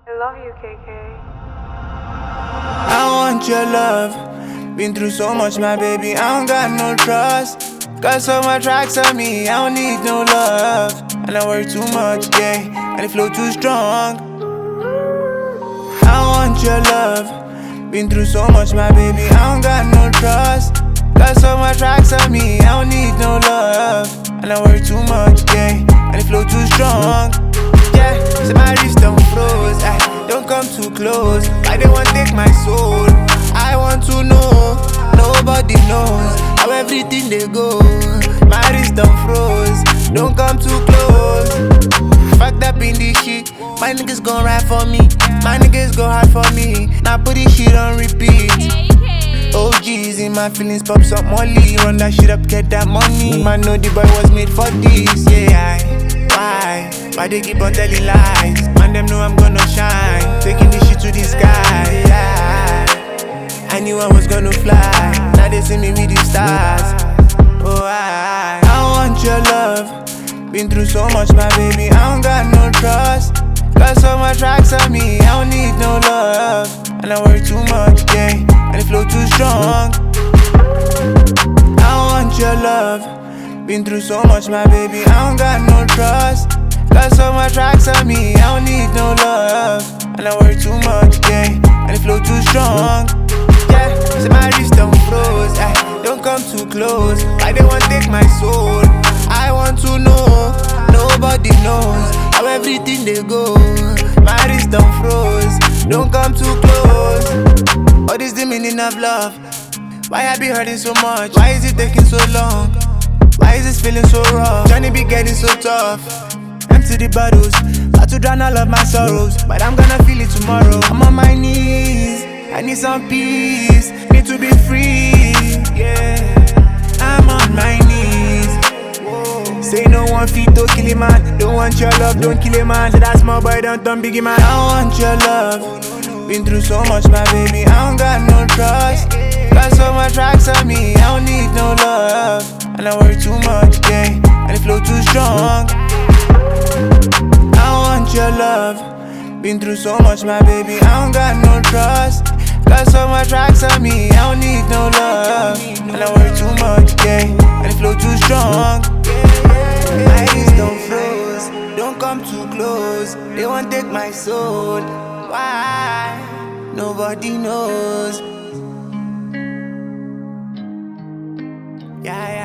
I love you, KK. I want your love. Been through so much, my baby, I don't got no trust. Got so much racks on me, I don't need no love. And I work too much, yeah, and it flow too strong. I want your love. Been through so much, my baby, I don't got no trust. Got so much racks on me, I don't need no love. And I work too much, yeah, and it flow too strong. Yeah, so my wrist don't froze, don't come too close. Why they want take my soul? I want to know, nobody knows how everything they go. My wrist don't froze, don't come too close. Fucked up in this shit, my niggas gon' ride for me. My niggas go hard for me, now put this shit on repeat. OGs in my feelings, pop some molly. Run that shit up, get that money. Man know the boy was made for this, yeah. Why they keep on telling lies? Man, them know I'm gonna shine. Taking this shit to the sky, yeah. I knew I was gonna fly. Now they see me with the stars. Oh, I want your love. Been through so much, my baby, I don't got no trust. Got so much racks on me, I don't need no love. And I work too much, yeah, and it flow too strong. I want your love. Been through so much, my baby, I don't got no trust. Got so much racks on me, I don't need no love. And I work too much, yeah, and it flow too strong. Yeah, so my wrist don't froze, don't come too close. Why they want take my soul? I want to know, nobody knows how everything they go. My wrist don't froze, don't come too close. What is the meaning of love? Why I be hurting so much? Why is it taking so long? Why is this feeling so rough? Journey be getting so tough. Empty the bottles, about to drown all of my sorrows, but I'm gonna feel it tomorrow. I'm on my knees, I need some peace, need to be free, yeah. I'm on my knees. Whoa. Say no one feet to kill a man. Don't want your love, don't kill a man. Say that small boy don't turn biggie man. I want your love. Been through so much, my baby, I don't got no trust. Got so much racks on me, I don't need no love. And I work too much, yeah, and it flow too strong. I want your love. Been through so much, my baby, I don't got no trust. Got so much racks on me, I don't need no love. And I work too much, yeah, and it flow too strong. My eyes don't froze, don't come too close. They won't take my soul. Why? Nobody knows. Yeah.